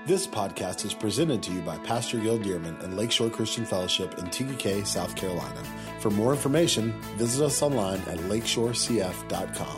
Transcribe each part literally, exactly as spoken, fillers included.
This podcast is presented to you by Pastor Gil Dearman and Lakeshore Christian Fellowship in T K K, South Carolina. For more information, visit us online at lakeshore c f dot com.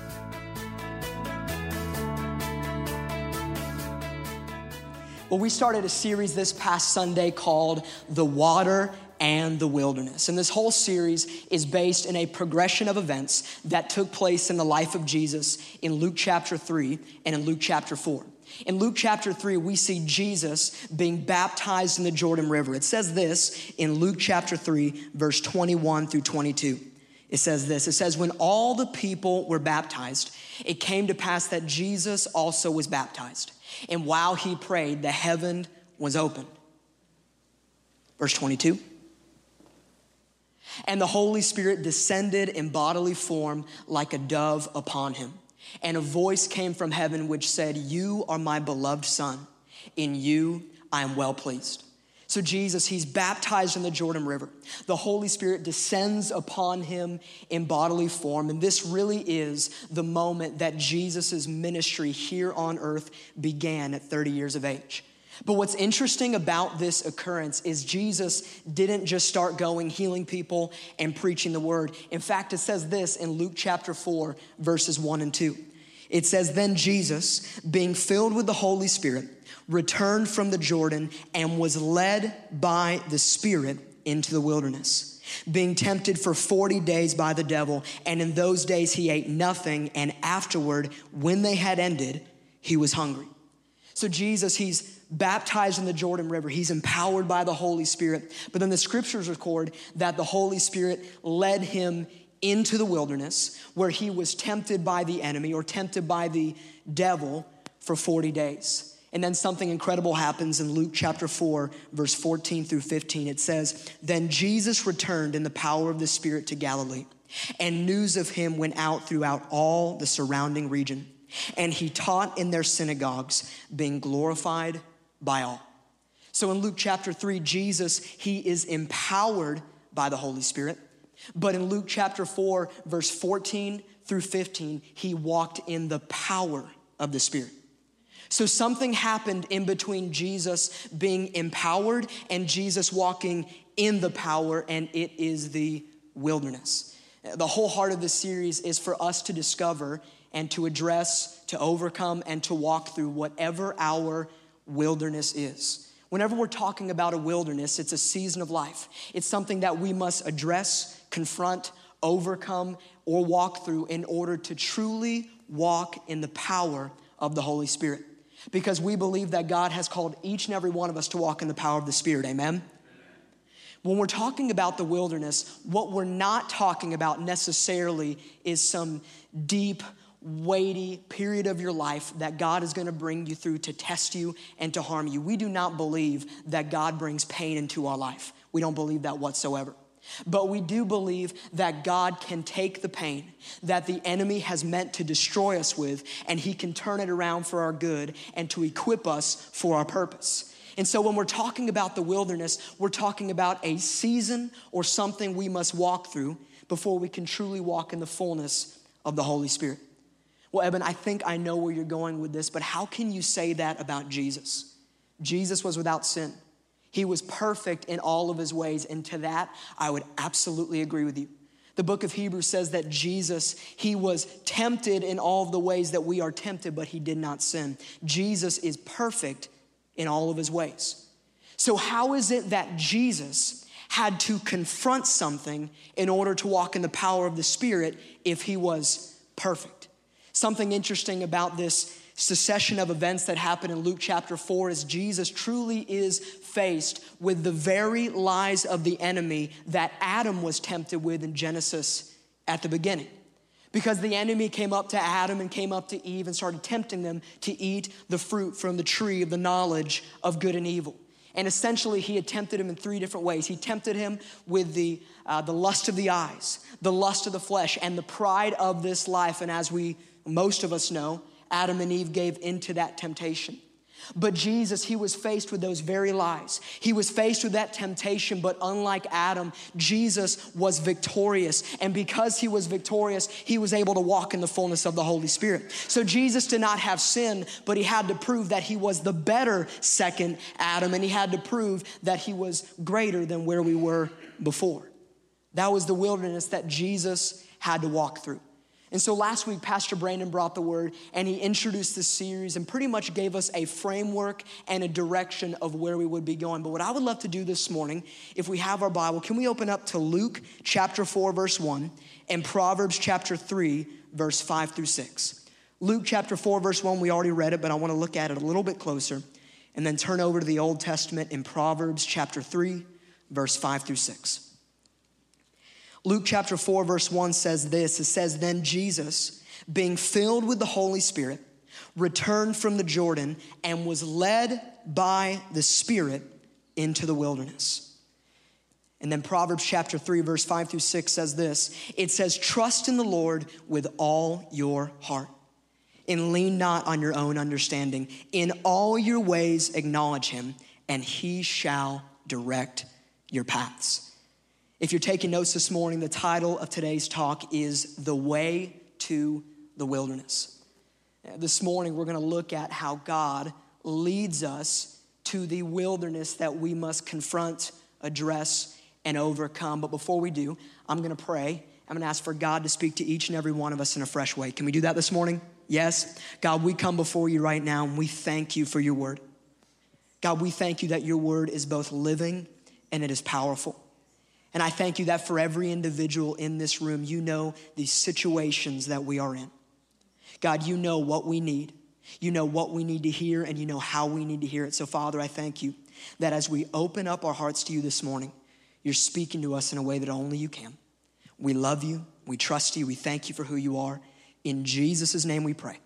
Well, we started a series this past Sunday called The Water and the Wilderness. And this whole series is based in a progression of events that took place in the life of Jesus in Luke chapter three and in Luke chapter four. In Luke chapter three, we see Jesus being baptized in the Jordan River. It says this in Luke chapter three, verse twenty-one through twenty-two. It says this, it says, when all the people were baptized, it came to pass that Jesus also was baptized. And while he prayed, the heaven was opened. Verse twenty-two. And the Holy Spirit descended in bodily form like a dove upon him. And a voice came from heaven which said, you are my beloved Son. In you I am well pleased. So Jesus, he's baptized in the Jordan River. The Holy Spirit descends upon him in bodily form. And this really is the moment that Jesus' ministry here on earth began at thirty years of age. But what's interesting about this occurrence is Jesus didn't just start going, healing people and preaching the word. In fact, it says this in Luke chapter four, verses one and two. It says, then Jesus, being filled with the Holy Spirit, returned from the Jordan and was led by the Spirit into the wilderness, being tempted for forty days by the devil. And in those days he ate nothing. And afterward, when they had ended, he was hungry. So Jesus, he's baptized in the Jordan River. He's empowered by the Holy Spirit. But then the scriptures record that the Holy Spirit led him into the wilderness where he was tempted by the enemy or tempted by the devil for forty days. And then something incredible happens in Luke chapter four, verse fourteen through fifteen. It says, then Jesus returned in the power of the Spirit to Galilee, and news of him went out throughout all the surrounding region. And he taught in their synagogues, being glorified by all. So in Luke chapter three, Jesus, he is empowered by the Holy Spirit. But in Luke chapter four, verse fourteen through fifteen, he walked in the power of the Spirit. So something happened in between Jesus being empowered and Jesus walking in the power, and it is the wilderness. The whole heart of this series is for us to discover and to address, to overcome, and to walk through whatever our wilderness is. Whenever we're talking about a wilderness, it's a season of life. It's something that we must address, confront, overcome, or walk through in order to truly walk in the power of the Holy Spirit. Because we believe that God has called each and every one of us to walk in the power of the Spirit, amen? When we're talking about the wilderness, what we're not talking about necessarily is some deep, weighty period of your life that God is going to bring you through to test you and to harm you. We do not believe that God brings pain into our life. We don't believe that whatsoever. But we do believe that God can take the pain that the enemy has meant to destroy us with, and he can turn it around for our good and to equip us for our purpose. And so when we're talking about the wilderness, we're talking about a season or something we must walk through before we can truly walk in the fullness of the Holy Spirit. Well, Eben, I think I know where you're going with this, but how can you say that about Jesus? Jesus was without sin. He was perfect in all of his ways, and to that, I would absolutely agree with you. The book of Hebrews says that Jesus, he was tempted in all of the ways that we are tempted, but he did not sin. Jesus is perfect in all of his ways. So how is it that Jesus had to confront something in order to walk in the power of the Spirit if he was perfect? Something interesting about this succession of events that happen in Luke chapter four is Jesus truly is faced with the very lies of the enemy that Adam was tempted with in Genesis at the beginning. Because the enemy came up to Adam and came up to Eve and started tempting them to eat the fruit from the tree of the knowledge of good and evil. And essentially, he had tempted him in three different ways. He tempted him with the, uh, the lust of the eyes, the lust of the flesh, and the pride of this life. And as we, most of us know, Adam and Eve gave into that temptation. But Jesus, he was faced with those very lies. He was faced with that temptation, but unlike Adam, Jesus was victorious. And because he was victorious, he was able to walk in the fullness of the Holy Spirit. So Jesus did not have sin, but he had to prove that he was the better second Adam, and he had to prove that he was greater than where we were before. That was the wilderness that Jesus had to walk through. And so last week, Pastor Brandon brought the word and he introduced this series and pretty much gave us a framework and a direction of where we would be going. But what I would love to do this morning, if we have our Bible, can we open up to Luke chapter four, verse one, and Proverbs chapter three, verse five through six. Luke chapter four, verse one, we already read it, but I want to look at it a little bit closer and then turn over to the Old Testament in Proverbs chapter three, verse five through six. Luke chapter four, verse one says this. It says, then Jesus, being filled with the Holy Spirit, returned from the Jordan and was led by the Spirit into the wilderness. And then Proverbs chapter three, verse five through six says this. It says, trust in the Lord with all your heart and lean not on your own understanding. In all your ways acknowledge him, and he shall direct your paths. If you're taking notes this morning, the title of today's talk is The Way to the Wilderness. This morning, we're going to look at how God leads us to the wilderness that we must confront, address, and overcome. But before we do, I'm going to pray. I'm going to ask for God to speak to each and every one of us in a fresh way. Can we do that this morning? Yes. God, we come before you right now, and we thank you for your word. God, we thank you that your word is both living and it is powerful. And I thank you that for every individual in this room, you know the situations that we are in. God, you know what we need. You know what we need to hear, and you know how we need to hear it. So, Father, I thank you that as we open up our hearts to you this morning, you're speaking to us in a way that only you can. We love you. We trust you. We thank you for who you are. In Jesus' name we pray.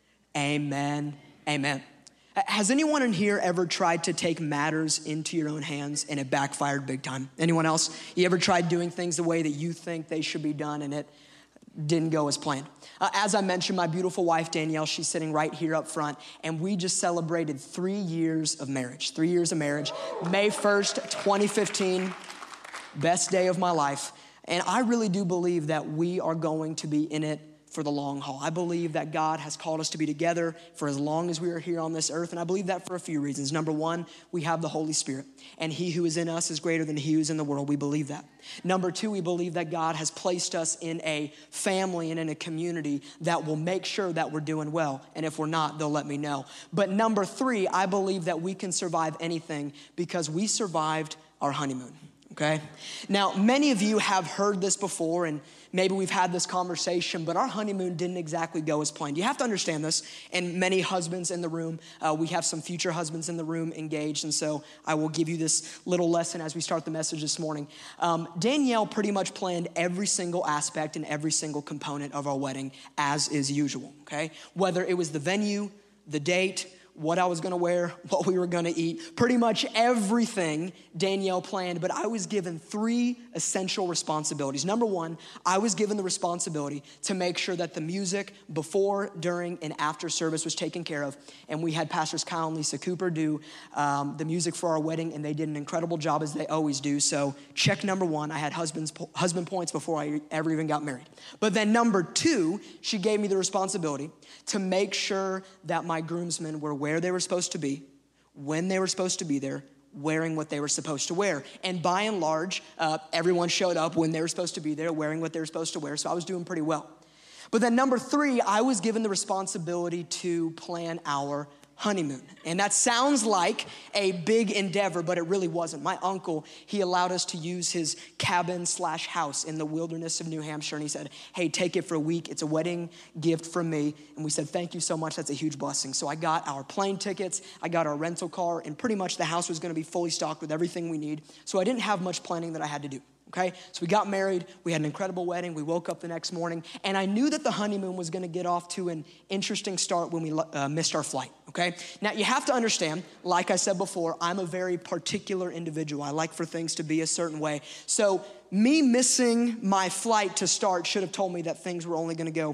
Amen. Amen. Has anyone in here ever tried to take matters into your own hands and it backfired big time? Anyone else? You ever tried doing things the way that you think they should be done and it didn't go as planned? Uh, as I mentioned, my beautiful wife, Danielle, she's sitting right here up front, and we just celebrated three years of marriage. Three years of marriage. May first, twenty fifteen, best day of my life. And I really do believe that we are going to be in it for the long haul. I believe that God has called us to be together for as long as we are here on this earth, and I believe that for a few reasons. Number one, we have the Holy Spirit, and he who is in us is greater than he who is in the world. We believe that. Number two, we believe that God has placed us in a family and in a community that will make sure that we're doing well, and if we're not, they'll let me know. But number three, I believe that we can survive anything because we survived our honeymoon. Okay? Now, many of you have heard this before, and maybe we've had this conversation, but our honeymoon didn't exactly go as planned. You have to understand this, and many husbands in the room, uh, we have some future husbands in the room engaged, and so I will give you this little lesson as we start the message this morning. Um, Danielle pretty much planned every single aspect and every single component of our wedding as is usual, okay? Whether it was the venue, the date, what I was gonna wear, what we were gonna eat, pretty much everything Danielle planned, but I was given three essential responsibilities. Number one, I was given the responsibility to make sure that the music before, during, and after service was taken care of, and we had Pastors Kyle and Lisa Cooper do um, the music for our wedding, and they did an incredible job as they always do, so check number one, I had husband's, husband points before I ever even got married. But then number two, she gave me the responsibility to make sure that my groomsmen were where they were supposed to be, when they were supposed to be there, wearing what they were supposed to wear. And by and large, uh, everyone showed up when they were supposed to be there, wearing what they were supposed to wear, so I was doing pretty well. But then number three, I was given the responsibility to plan our honeymoon. And that sounds like a big endeavor, but it really wasn't. My uncle, he allowed us to use his cabin slash house in the wilderness of New Hampshire. And he said, hey, take it for a week. It's a wedding gift from me. And we said, thank you so much. That's a huge blessing. So I got our plane tickets. I got our rental car. And pretty much the house was going to be fully stocked with everything we need. So I didn't have much planning that I had to do. Okay, so we got married, we had an incredible wedding, we woke up the next morning, and I knew that the honeymoon was gonna get off to an interesting start when we uh, missed our flight, okay? Now, you have to understand, like I said before, I'm a very particular individual. I like for things to be a certain way. So me missing my flight to start should have told me that things were only gonna go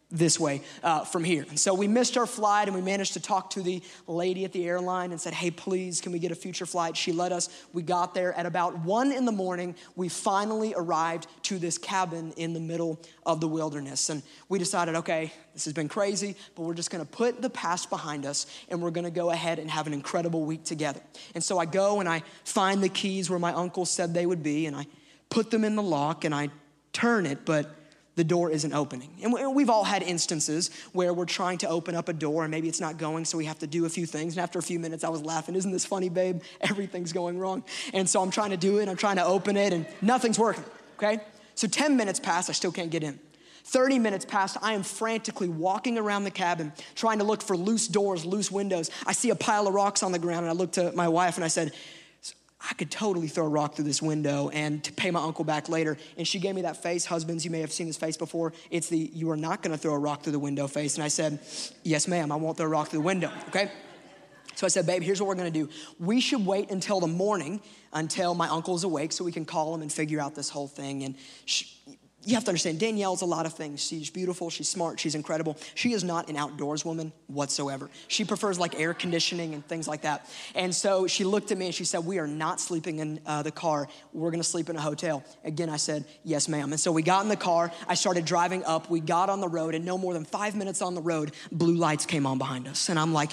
this way uh, from here. And so we missed our flight, and we managed to talk to the lady at the airline and said, hey, please, can we get a future flight? She let us. We got there at about one in the morning. We finally arrived to this cabin in the middle of the wilderness. And we decided, okay, this has been crazy, but we're just gonna put the past behind us, and we're gonna go ahead and have an incredible week together. And so I go and I find the keys where my uncle said they would be, and I put them in the lock, and I turn it, but the door isn't opening. And we've all had instances where we're trying to open up a door and maybe it's not going, so we have to do a few things. And after a few minutes, I was laughing, isn't this funny, babe? Everything's going wrong. And so I'm trying to do it, I'm trying to open it, and nothing's working, okay? So ten minutes pass, I still can't get in. thirty minutes passed, I am frantically walking around the cabin, trying to look for loose doors, loose windows. I see a pile of rocks on the ground, and I looked at my wife and I said, I could totally throw a rock through this window and to pay my uncle back later. And she gave me that face. Husbands, you may have seen this face before. It's the, you are not gonna throw a rock through the window face. And I said, yes, ma'am, I won't throw a rock through the window, okay? So I said, babe, here's what we're gonna do. We should wait until the morning, until my uncle's awake, so we can call him and figure out this whole thing. And she, you have to understand, Danielle's a lot of things. She's beautiful, she's smart, she's incredible. She is not an outdoors woman whatsoever. She prefers like air conditioning and things like that. And so she looked at me and she said, we are not sleeping in uh, the car. We're gonna sleep in a hotel. Again, I said, yes, ma'am. And so we got in the car, I started driving up, we got on the road, and no more than five minutes on the road, blue lights came on behind us. And I'm like,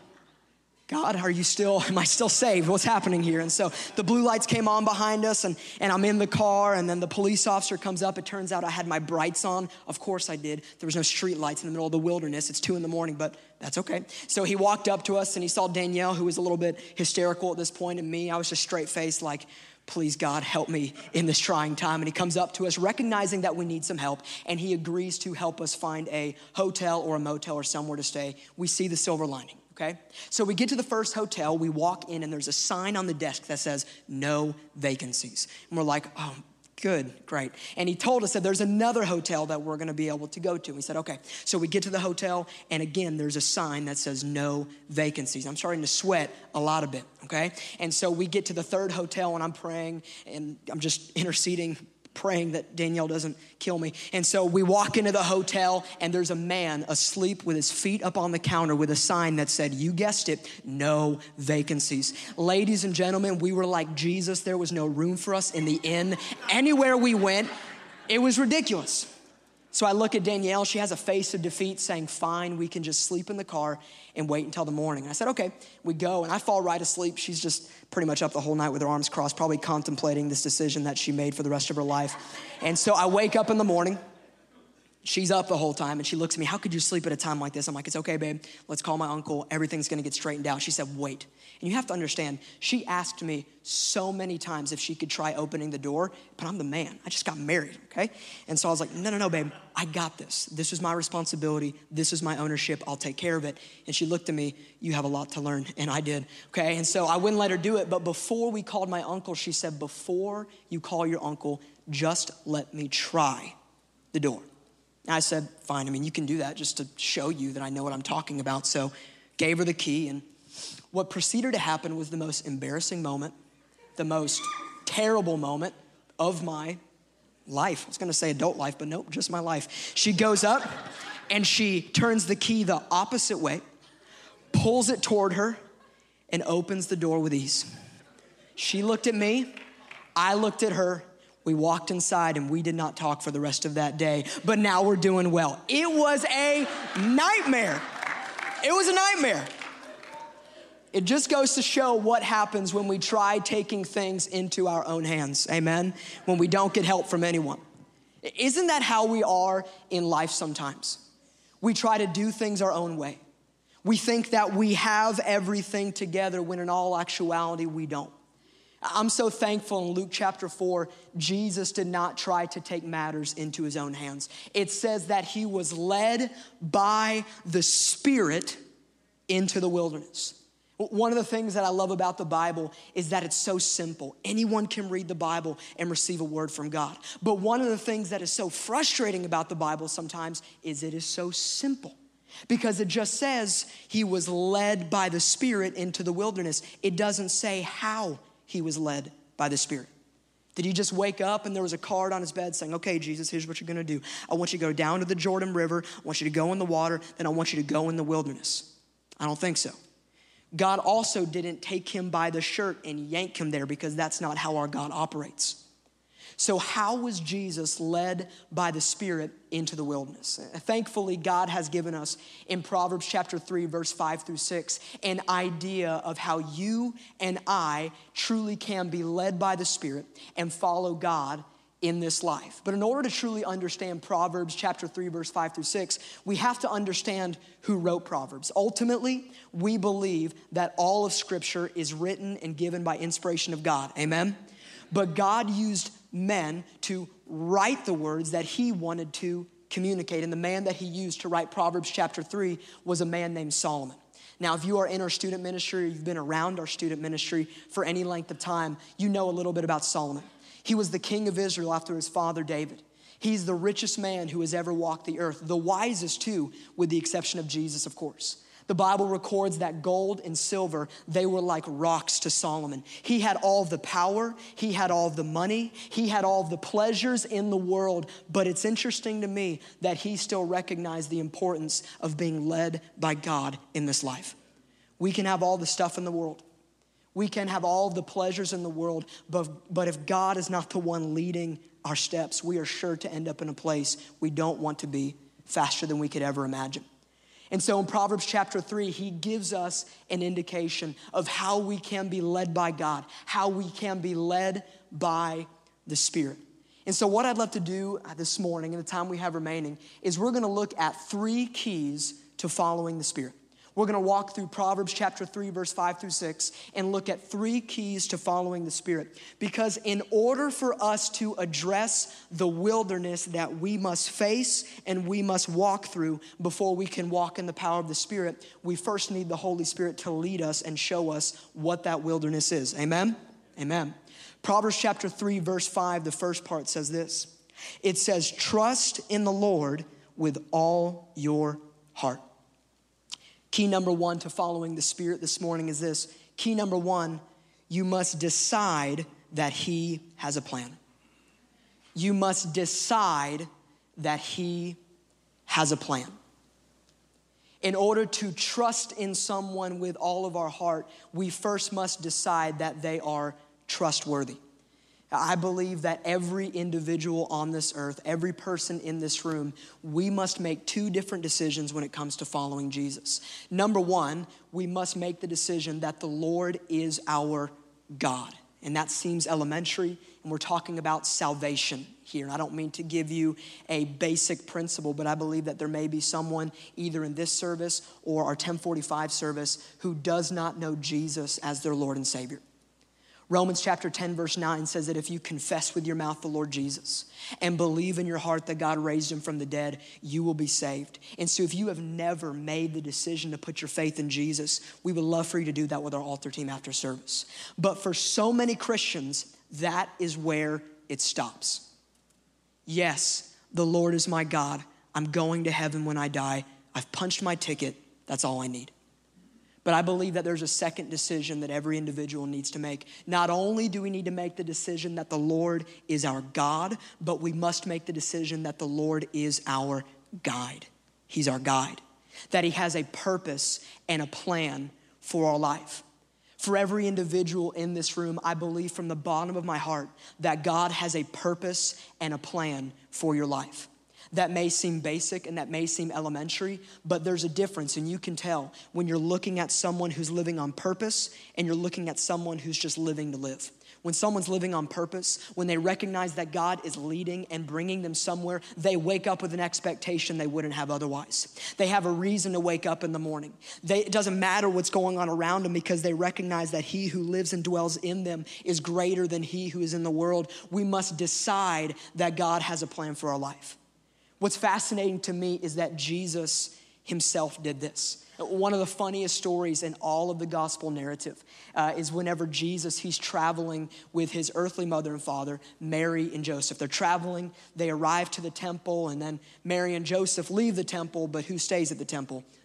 God, are you still, am I still saved? What's happening here? And so the blue lights came on behind us, and, and I'm in the car, and then the police officer comes up. It turns out I had my brights on. Of course I did. There was no street lights in the middle of the wilderness. It's two in the morning, but that's okay. So he walked up to us, and he saw Danielle, who was a little bit hysterical at this point, and me. I was just straight-faced like, please, God, help me in this trying time. And he comes up to us, recognizing that we need some help, and he agrees to help us find a hotel or a motel or somewhere to stay. We see the silver lining. Okay, so we get to the first hotel, we walk in, and there's a sign on the desk that says no vacancies. And we're like, oh, good, great. And he told us that there's another hotel that we're gonna be able to go to. We said, okay. So we get to the hotel, and again, there's a sign that says no vacancies. I'm starting to sweat a lot of it, okay? And so we get to the third hotel, and I'm praying, and I'm just interceding, praying that Danielle doesn't kill me. And so we walk into the hotel, and there's a man asleep with his feet up on the counter with a sign that said, you guessed it, no vacancies. Ladies and gentlemen, we were like Jesus. There was no room for us in the inn. Anywhere we went, it was ridiculous. So I look at Danielle, she has a face of defeat saying, fine, we can just sleep in the car and wait until the morning. And I said, okay, we go, and I fall right asleep. She's just pretty much up the whole night with her arms crossed, probably contemplating this decision that she made for the rest of her life. And so I wake up in the morning, she's up the whole time, and she looks at me, how could you sleep at a time like this? I'm like, it's okay, babe, let's call my uncle, everything's gonna get straightened out. She said, wait. And you have to understand, she asked me so many times if she could try opening the door, but I'm the man, I just got married, okay? And so I was like, no, no, no, babe, I got this. This is my responsibility, this is my ownership, I'll take care of it. And she looked at me, you have a lot to learn, and I did, okay? And so I wouldn't let her do it, but before we called my uncle, she said, before you call your uncle, just let me try the door. And I said, fine, I mean, you can do that just to show you that I know what I'm talking about. So gave her the key, and what proceeded to happen was the most embarrassing moment, the most terrible moment of my life. I was gonna say adult life, but nope, just my life. She goes up and she turns the key the opposite way, pulls it toward her, and opens the door with ease. She looked at me, I looked at her. We walked inside, and we did not talk for the rest of that day, but now we're doing well. It was a nightmare. It was a nightmare. It just goes to show what happens when we try taking things into our own hands, amen? When we don't get help from anyone. Isn't that how we are in life sometimes? We try to do things our own way. We think that we have everything together when in all actuality we don't. I'm so thankful in Luke chapter four, Jesus did not try to take matters into his own hands. It says that he was led by the Spirit into the wilderness. One of the things that I love about the Bible is that it's so simple. Anyone can read the Bible and receive a word from God. But one of the things that is so frustrating about the Bible sometimes is it is so simple. Because it just says he was led by the Spirit into the wilderness. It doesn't say how he was led by the Spirit. Did he just wake up and there was a card on his bed saying, okay, Jesus, here's what you're gonna do. I want you to go down to the Jordan River. I want you to go in the water. Then I want you to go in the wilderness. I don't think so. God also didn't take him by the shirt and yank him there, because that's not how our God operates. So how was Jesus led by the Spirit into the wilderness? Thankfully, God has given us in Proverbs chapter three, verse five through six, an idea of how you and I truly can be led by the Spirit and follow God in this life. But in order to truly understand Proverbs chapter three, verse five through six, we have to understand who wrote Proverbs. Ultimately, we believe that all of Scripture is written and given by inspiration of God. Amen? But God used men to write the words that he wanted to communicate. And the man that he used to write Proverbs chapter three was a man named Solomon. Now, if you are in our student ministry, or you've been around our student ministry for any length of time, you know a little bit about Solomon. He was the king of Israel after his father David. He's the richest man who has ever walked the earth, the wisest too, with the exception of Jesus, of course. The Bible records that gold and silver, they were like rocks to Solomon. He had all of the power, he had all of the money, he had all of the pleasures in the world, but it's interesting to me that he still recognized the importance of being led by God in this life. We can have all the stuff in the world. We can have all of the pleasures in the world, but, but if God is not the one leading our steps, we are sure to end up in a place we don't want to be faster than we could ever imagine. And so in Proverbs chapter three, he gives us an indication of how we can be led by God, how we can be led by the Spirit. And so what I'd love to do this morning, in the time we have remaining, is we're gonna look at three keys to following the Spirit. We're gonna walk through Proverbs chapter three, verse five through six, and look at three keys to following the Spirit. Because in order for us to address the wilderness that we must face and we must walk through before we can walk in the power of the Spirit, we first need the Holy Spirit to lead us and show us what that wilderness is. Amen? Amen. Proverbs chapter three, verse five, the first part says this. It says, trust in the Lord with all your heart. Key number one to following the Spirit this morning is this. Key number one, you must decide that he has a plan. You must decide that he has a plan. In order to trust in someone with all of our heart, we first must decide that they are trustworthy. I believe that every individual on this earth, every person in this room, we must make two different decisions when it comes to following Jesus. Number one, we must make the decision that the Lord is our God. And that seems elementary, and we're talking about salvation here. And I don't mean to give you a basic principle, but I believe that there may be someone either in this service or our ten forty-five service who does not know Jesus as their Lord and Savior. Romans chapter ten, verse nine says that if you confess with your mouth the Lord Jesus and believe in your heart that God raised him from the dead, you will be saved. And so if you have never made the decision to put your faith in Jesus, we would love for you to do that with our altar team after service. But for so many Christians, that is where it stops. Yes, the Lord is my God. I'm going to heaven when I die. I've punched my ticket. That's all I need. But I believe that there's a second decision that every individual needs to make. Not only do we need to make the decision that the Lord is our God, but we must make the decision that the Lord is our guide. He's our guide. That he has a purpose and a plan for our life. For every individual in this room, I believe from the bottom of my heart that God has a purpose and a plan for your life. That may seem basic and that may seem elementary, but there's a difference, and you can tell when you're looking at someone who's living on purpose and you're looking at someone who's just living to live. When someone's living on purpose, when they recognize that God is leading and bringing them somewhere, they wake up with an expectation they wouldn't have otherwise. They have a reason to wake up in the morning. They, it doesn't matter what's going on around them because they recognize that he who lives and dwells in them is greater than he who is in the world. We must decide that God has a plan for our life. What's fascinating to me is that Jesus himself did this. One of the funniest stories in all of the gospel narrative uh, is whenever Jesus, he's traveling with his earthly mother and father, Mary and Joseph. They're traveling, they arrive to the temple, and then Mary and Joseph leave the temple, but who stays at the temple?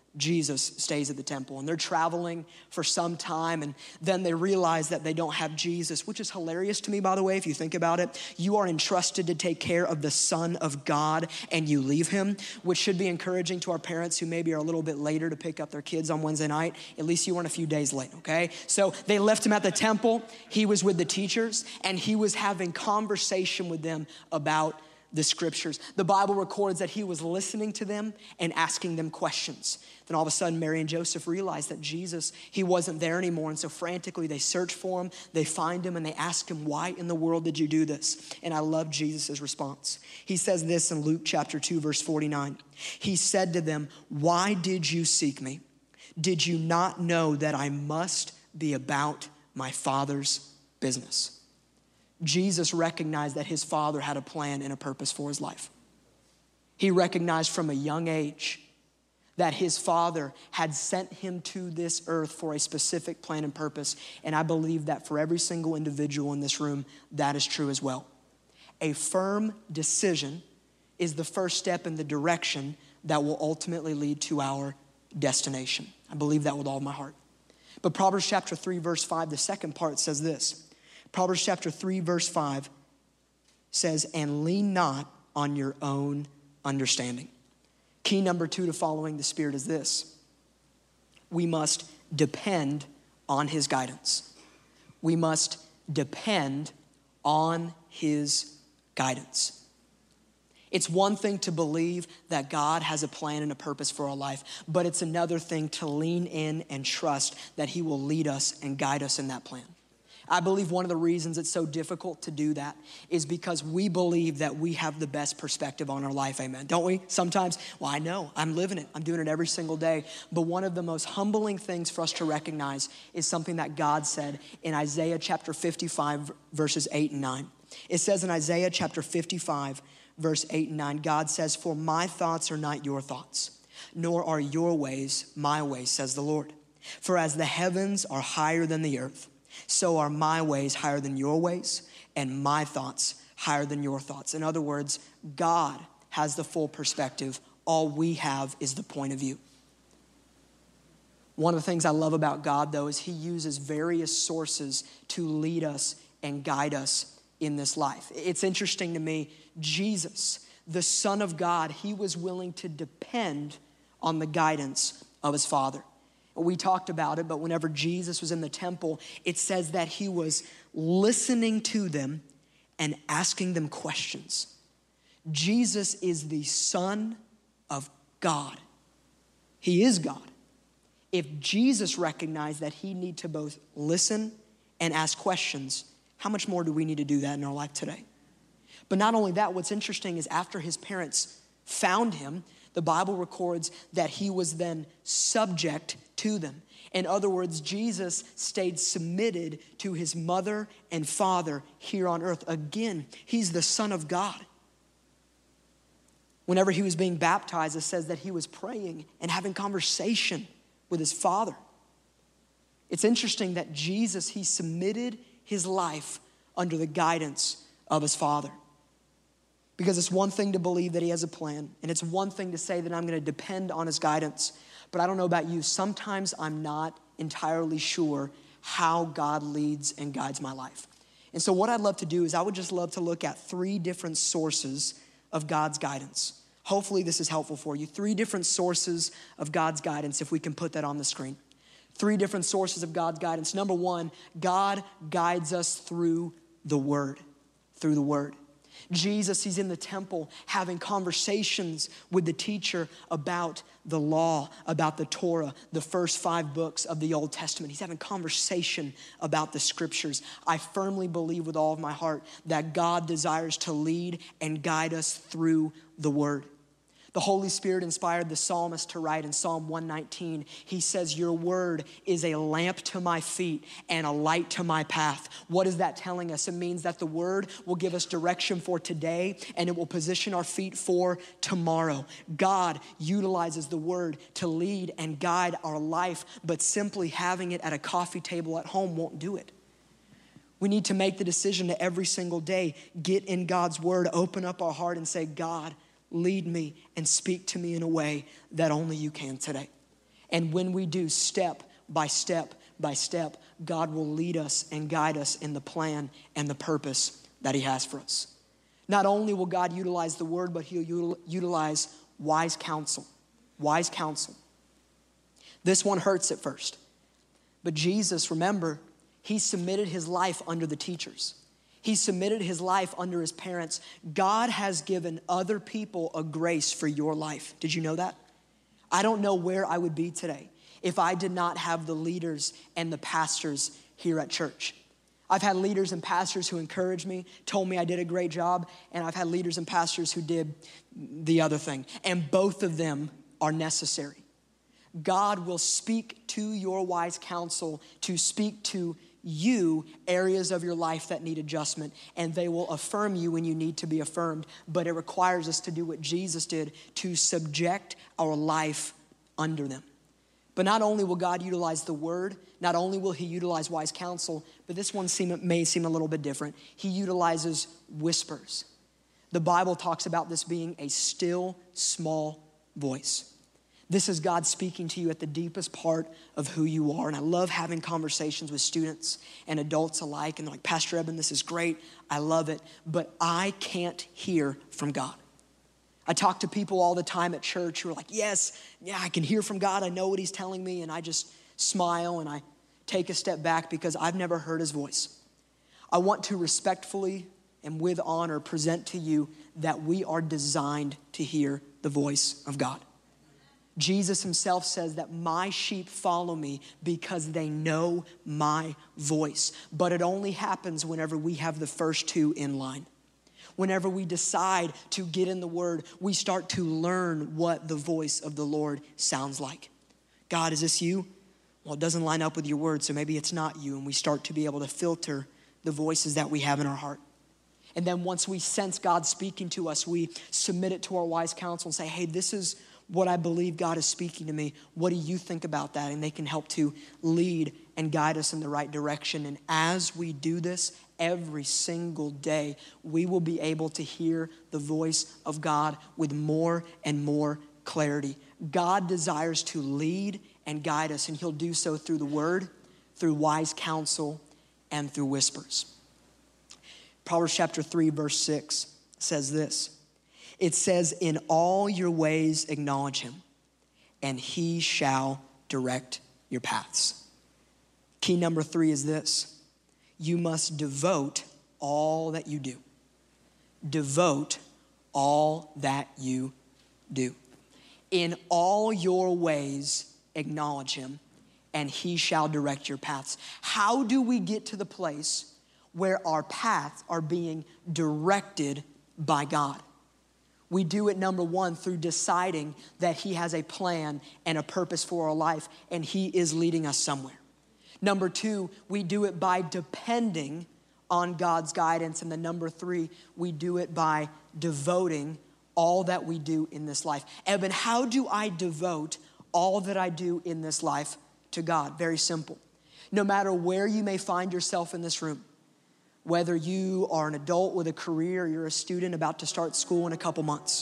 Jesus stays at the temple. And they're traveling for some time, and then they realize that they don't have Jesus, which is hilarious to me, by the way, if you think about it. You are entrusted to take care of the Son of God, and you leave him, which should be encouraging to our parents who maybe are a little bit later to pick up their kids on Wednesday night. At least you weren't a few days late, okay? So they left him at the temple. He was with the teachers, and he was having conversation with them about the scriptures. The Bible records that he was listening to them and asking them questions. Then all of a sudden, Mary and Joseph realized that Jesus, he wasn't there anymore. And so frantically, they search for him, they find him, and they ask him, why in the world did you do this? And I love Jesus' response. He says this in Luke chapter two, verse forty-nine. He said to them, why did you seek me? Did you not know that I must be about my Father's business? Jesus recognized that his Father had a plan and a purpose for his life. He recognized from a young age that his Father had sent him to this earth for a specific plan and purpose. And I believe that for every single individual in this room, that is true as well. A firm decision is the first step in the direction that will ultimately lead to our destination. I believe that with all my heart. But Proverbs chapter three, verse five, the second part says this. Proverbs chapter three, verse five says, and lean not on your own understanding. Key number two to following the Spirit is this. We must depend on his guidance. We must depend on his guidance. It's one thing to believe that God has a plan and a purpose for our life, but it's another thing to lean in and trust that he will lead us and guide us in that plan. I believe one of the reasons it's so difficult to do that is because we believe that we have the best perspective on our life, amen, don't we? Sometimes, well, I know, I'm living it, I'm doing it every single day, but one of the most humbling things for us to recognize is something that God said in Isaiah chapter fifty-five, verses eight and nine. It says in Isaiah chapter fifty-five, verse eight and nine, God says, for my thoughts are not your thoughts, nor are your ways my ways, says the Lord. For as the heavens are higher than the earth, so are my ways higher than your ways, and my thoughts higher than your thoughts. In other words, God has the full perspective. All we have is the point of view. One of the things I love about God, though, is he uses various sources to lead us and guide us in this life. It's interesting to me, Jesus, the Son of God, he was willing to depend on the guidance of his Father. We talked about it, but whenever Jesus was in the temple, it says that he was listening to them and asking them questions. Jesus is the Son of God. He is God. If Jesus recognized that he needed to both listen and ask questions, how much more do we need to do that in our life today? But not only that, what's interesting is after his parents found him, the Bible records that he was then subject to them. In other words, Jesus stayed submitted to his mother and father here on earth. Again, he's the Son of God. Whenever he was being baptized, it says that he was praying and having conversation with his Father. It's interesting that Jesus, he submitted his life under the guidance of his Father. Because it's one thing to believe that he has a plan, and it's one thing to say that I'm going to depend on his guidance. But I don't know about you, sometimes I'm not entirely sure how God leads and guides my life. And so what I'd love to do is I would just love to look at three different sources of God's guidance. Hopefully this is helpful for you. Three different sources of God's guidance, if we can put that on the screen. Three different sources of God's guidance. Number one, God guides us through the Word, through the Word. Jesus, he's in the temple having conversations with the teacher about the law, about the Torah, the first five books of the Old Testament. He's having conversation about the scriptures. I firmly believe with all of my heart that God desires to lead and guide us through the Word. The Holy Spirit inspired the psalmist to write in Psalm one nineteen. He says, your word is a lamp to my feet and a light to my path. What is that telling us? It means that the word will give us direction for today and it will position our feet for tomorrow. God utilizes the word to lead and guide our life, but simply having it at a coffee table at home won't do it. We need to make the decision to every single day get in God's word, open up our heart and say, God, lead me and speak to me in a way that only you can today. And when we do, step by step by step, God will lead us and guide us in the plan and the purpose that he has for us. Not only will God utilize the word, but he'll util- utilize wise counsel. Wise counsel. This one hurts at first. But Jesus, remember, he submitted his life under the teachers. He submitted his life under his parents. God has given other people a grace for your life. Did you know that? I don't know where I would be today if I did not have the leaders and the pastors here at church. I've had leaders and pastors who encouraged me, told me I did a great job, and I've had leaders and pastors who did the other thing. And both of them are necessary. God will speak to your wise counsel to speak to you areas of your life that need adjustment, and they will affirm you when you need to be affirmed. But it requires us to do what Jesus did, to subject our life under them. But not only will God utilize the word, not only will he utilize wise counsel, but this one seem, may seem a little bit different. He utilizes whispers. The Bible talks about this being a still, small voice. This is God speaking to you at the deepest part of who you are. And I love having conversations with students and adults alike. And they're like, Pastor Eben, this is great. I love it. But I can't hear from God. I talk to people all the time at church who are like, yes, yeah, I can hear from God. I know what he's telling me. And I just smile and I take a step back because I've never heard his voice. I want to respectfully and with honor present to you that we are designed to hear the voice of God. Jesus himself says that my sheep follow me because they know my voice. But it only happens whenever we have the first two in line. Whenever we decide to get in the word, we start to learn what the voice of the Lord sounds like. God, is this you? Well, it doesn't line up with your word, so maybe it's not you. And we start to be able to filter the voices that we have in our heart. And then once we sense God speaking to us, we submit it to our wise counsel and say, hey, this is what I believe God is speaking to me. What do you think about that? And they can help to lead and guide us in the right direction. And as we do this every single day, we will be able to hear the voice of God with more and more clarity. God desires to lead and guide us, and he'll do so through the word, through wise counsel, and through whispers. Proverbs chapter three, verse six says this. It says, in all your ways acknowledge him, and he shall direct your paths. Key number three is this. You must devote all that you do. Devote all that you do. In all your ways acknowledge him, and he shall direct your paths. How do we get to the place where our paths are being directed by God? We do it, number one, through deciding that he has a plan and a purpose for our life, and he is leading us somewhere. Number two, we do it by depending on God's guidance. And then number three, we do it by devoting all that we do in this life. Eben, how do I devote all that I do in this life to God? Very simple. No matter where you may find yourself in this room, whether you are an adult with a career or you're a student about to start school in a couple months,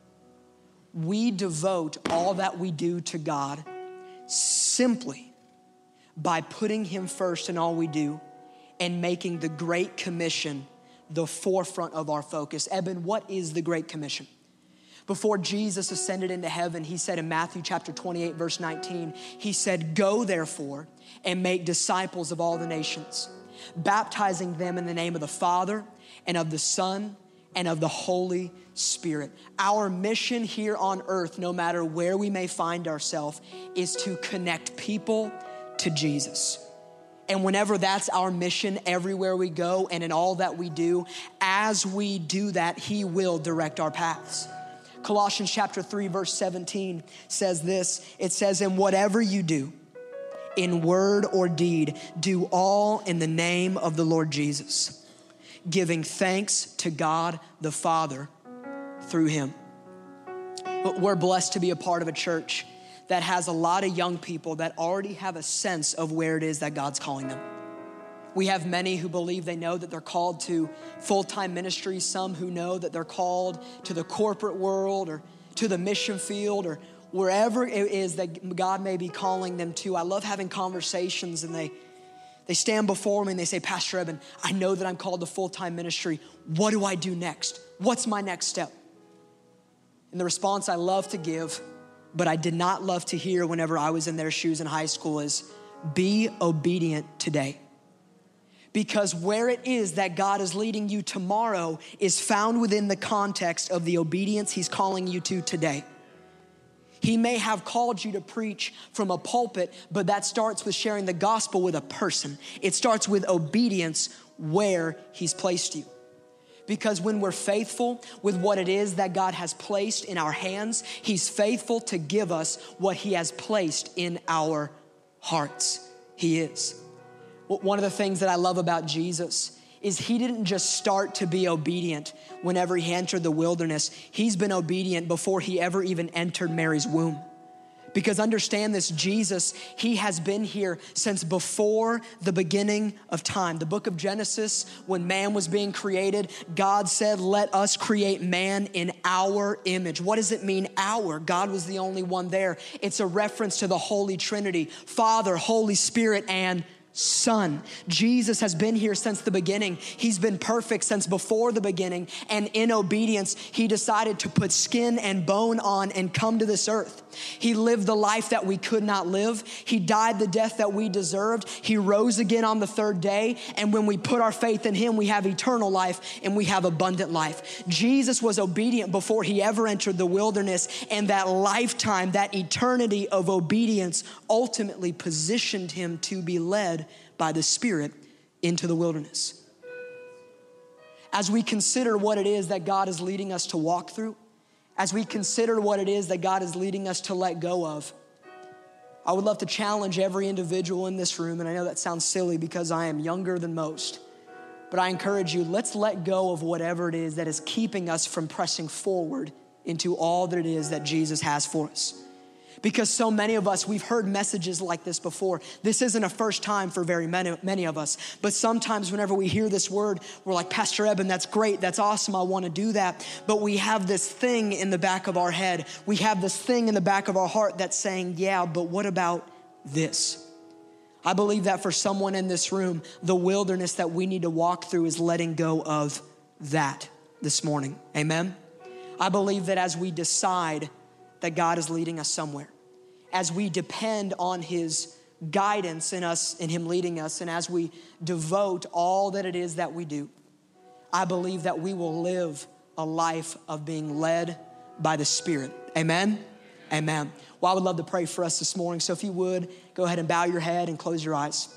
we devote all that we do to God simply by putting him first in all we do and making the Great Commission the forefront of our focus. Eben, what is the Great Commission? Before Jesus ascended into heaven, he said in Matthew chapter twenty-eight, verse nineteen, he said, go therefore and make disciples of all the nations, baptizing them in the name of the Father and of the Son and of the Holy Spirit. Our mission here on earth, no matter where we may find ourselves, is to connect people to Jesus. And whenever that's our mission, everywhere we go and in all that we do, as we do that, he will direct our paths. Colossians chapter three, verse seventeen says this. It says, and whatever you do, in word or deed, do all in the name of the Lord Jesus, giving thanks to God the Father through him. But we're blessed to be a part of a church that has a lot of young people that already have a sense of where it is that God's calling them. We have many who believe they know that they're called to full-time ministry, some who know that they're called to the corporate world or to the mission field or wherever it is that God may be calling them to. I love having conversations, and they they stand before me and they say, Pastor Eben, I know that I'm called to full-time ministry. What do I do next? What's my next step? And the response I love to give, but I did not love to hear whenever I was in their shoes in high school, is be obedient today. Because where it is that God is leading you tomorrow is found within the context of the obedience he's calling you to today. He may have called you to preach from a pulpit, but that starts with sharing the gospel with a person. It starts with obedience where he's placed you. Because when we're faithful with what it is that God has placed in our hands, he's faithful to give us what he has placed in our hearts. He is. One of the things that I love about Jesus is he didn't just start to be obedient whenever he entered the wilderness. He's been obedient before he ever even entered Mary's womb. Because understand this, Jesus, he has been here since before the beginning of time. The book of Genesis, when man was being created, God said, let us create man in our image. What does it mean, our? God was the only one there. It's a reference to the Holy Trinity, Father, Holy Spirit, and Son. Jesus has been here since the beginning. He's been perfect since before the beginning. And in obedience, he decided to put skin and bone on and come to this earth. He lived the life that we could not live. He died the death that we deserved. He rose again on the third day. And when we put our faith in him, we have eternal life and we have abundant life. Jesus was obedient before he ever entered the wilderness. And that lifetime, that eternity of obedience ultimately positioned him to be led by the Spirit into the wilderness. As we consider what it is that God is leading us to walk through, as we consider what it is that God is leading us to let go of, I would love to challenge every individual in this room, and I know that sounds silly because I am younger than most, but I encourage you, let's let go of whatever it is that is keeping us from pressing forward into all that it is that Jesus has for us. Because so many of us, we've heard messages like this before. This isn't a first time for very many, many of us. But sometimes whenever we hear this word, we're like, Pastor Eben, that's great. That's awesome. I want to do that. But we have this thing in the back of our head. We have this thing in the back of our heart that's saying, yeah, but what about this? I believe that for someone in this room, the wilderness that we need to walk through is letting go of that this morning. Amen? I believe that as we decide that God is leading us somewhere, as we depend on his guidance in us, in him leading us, and as we devote all that it is that we do, I believe that we will live a life of being led by the Spirit. Amen? Amen. Well, I would love to pray for us this morning. So if you would, go ahead and bow your head and close your eyes.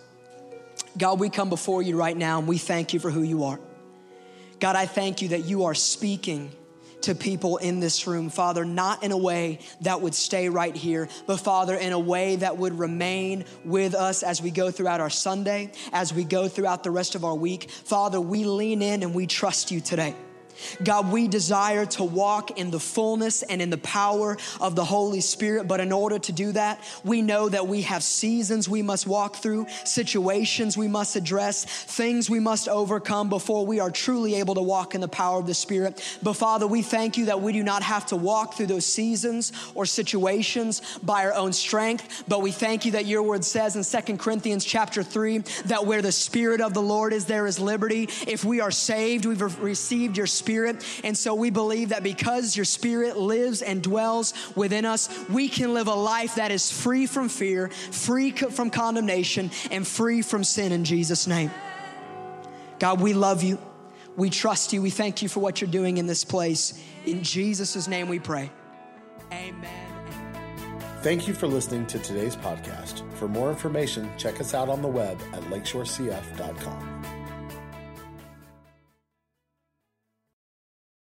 God, we come before you right now and we thank you for who you are. God, I thank you that you are speaking to people in this room, Father, not in a way that would stay right here, but Father, in a way that would remain with us as we go throughout our Sunday, as we go throughout the rest of our week. Father, we lean in and we trust you today. God, we desire to walk in the fullness and in the power of the Holy Spirit. But in order to do that, we know that we have seasons we must walk through, situations we must address, things we must overcome before we are truly able to walk in the power of the Spirit. But Father, we thank you that we do not have to walk through those seasons or situations by our own strength. But we thank you that your word says in Second Corinthians chapter three, that where the Spirit of the Lord is, there is liberty. If we are saved, we've received your Spirit. Spirit. And so we believe that because your Spirit lives and dwells within us, we can live a life that is free from fear, free from condemnation, and free from sin in Jesus' name. God, we love you. We trust you. We thank you for what you're doing in this place. In Jesus' name we pray. Amen. Thank you for listening to today's podcast. For more information, check us out on the web at lakeshore c f dot com.